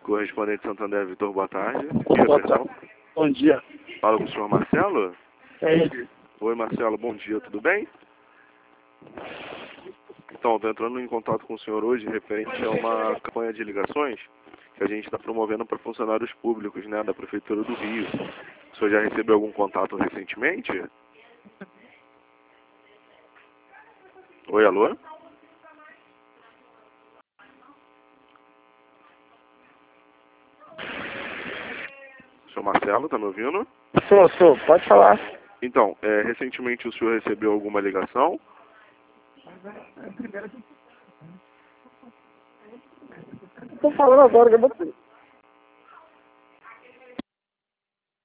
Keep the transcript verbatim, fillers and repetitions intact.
Correspondente Santander, Vitor, boa tarde. Boa tarde. Bom dia. Fala com o senhor Marcelo? É ele. Oi, Marcelo, bom dia, tudo bem? Então, estou entrando em contato com o senhor hoje referente a uma campanha de ligações que a gente está promovendo para funcionários públicos, né, da Prefeitura do Rio. O senhor já recebeu algum contato recentemente? Oi, alô? Senhor Marcelo, está me ouvindo? Sou, sou. Pode falar. Então, é, recentemente o senhor recebeu alguma ligação? Estou falando agora que eu botei.